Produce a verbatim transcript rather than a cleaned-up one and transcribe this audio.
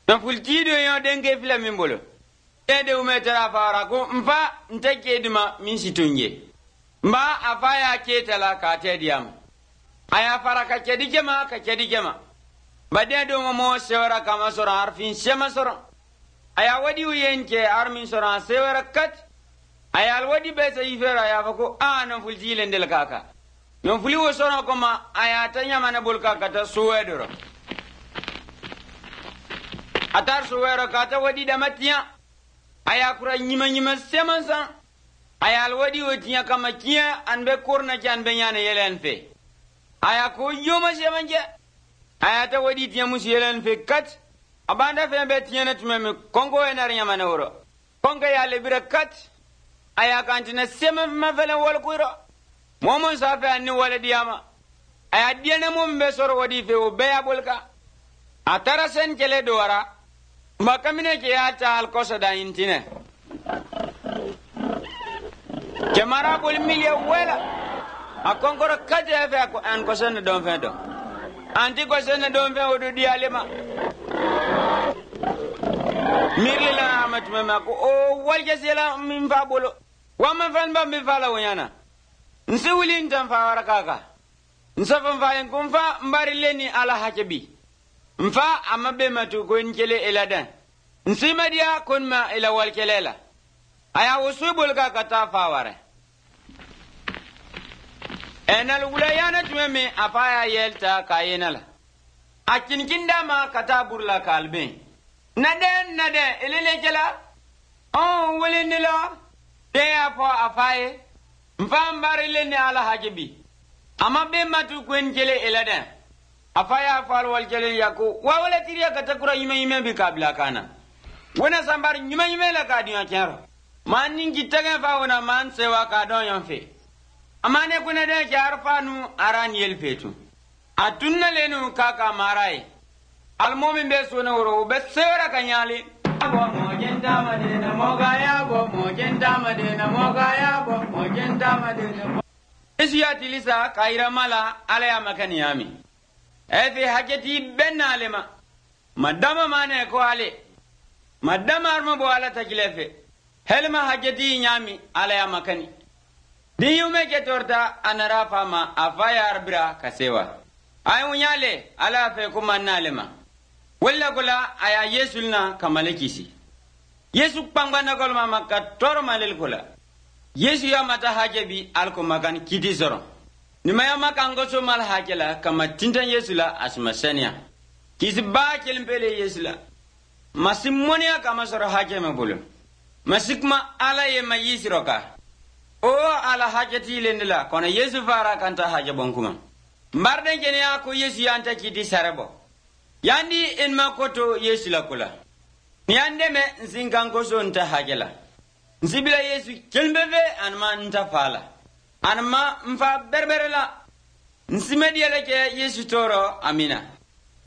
na fultido yo denke fila min bolo ede umetara fara ko mfa ntake dima min situnje mba afaya ketala ka tediyam aya fara ka kedi jema ka kedi jema bade do mo sewara kama sora harfin sema sora aya wadi uyenke armin sora sewara kat aya alwadi be sai fera ya fako ana fultile ndel kaka non fuli wo sora koma aya tanya mana bol kaka ta suwedoro atar suwero kata wadi damatiya aya kura nyima nyima semansa aya alwadi wotiya kama kiya anbe korna kan be nyane yelen fe aya ko yoma semanje aya ta wadi tiya musi yelen fe kat abanda fe be tiya na tumeme kongo enar nyama na woro kongo ya lebira kat aya kantina sema ma fele wol kuiro momon sa fe anni wala diyama aya diyana mum be soro wadi fe o be abolka atara sen kele dora makamine ke ya ta alkosa da intine ke mara bol milye wela akonkoro kate fe ko an ko sen don fe do anti ko sen don fe o do di alema mirle la amat mama ko o walje sela min fa bolo wa man fan ba mi fala wonyana nsi wulin tan fa waraka ka nsafan fa en kun fa mbari leni ala hakebi mfa amabe matu ko nkele eladan nsima dia kon ma ila wal kelela aya usubul ka kata faware enal wulayana tumeme afaya yelta kayenala akin kindama kata burla kalbe naden naden elele kela on welenela de afa afaye mfa mbari leni ala hajibi amabe matu ko nkele eladan afaya fal wal jeli yako wa wala tiriya katakura yime yime bi kabla kana wona sambar yime yime la ka diya kyaro man ningi taga fa wona man sewa ka don yon fe amane kuna de kyar fanu aran yel fetu atunna lenu kaka marai almomin be sona woro be sewra kanyali go mo jenda madena mogaya go mo jenda madena mogaya go mo jenda madena isiya tilisa kaira mala ala ya makani yami efi haketi benna lema madama mane ko ale madama arma bo ala takilefe helma haketi nyami ala ya makani diyume ke torta anara fama afaya arbira kasewa ay unyale ala fe kuma nalema walla kula aya yesulna kamalekisi yesu pangana kolma makka tormalel kula yesu ya mata hajebi alko makan kiti zoro nimaya makango so mal hakela kama tintan yesula asma sania kisi ba kelmpele yesula masimonia kama soro hakema bulu masikma ala ye mayisiroka o ala hajati lendela kono yesu fara kanta haja bonkuma mbarde kene ya ko yesu yanta kiti sarebo yandi en makoto yesu la kula nyande me nzingango so nta hajela nzibila yesu kelmbeve anma nta fala anma mfa berberela nsimedi yeleke yesu toro amina.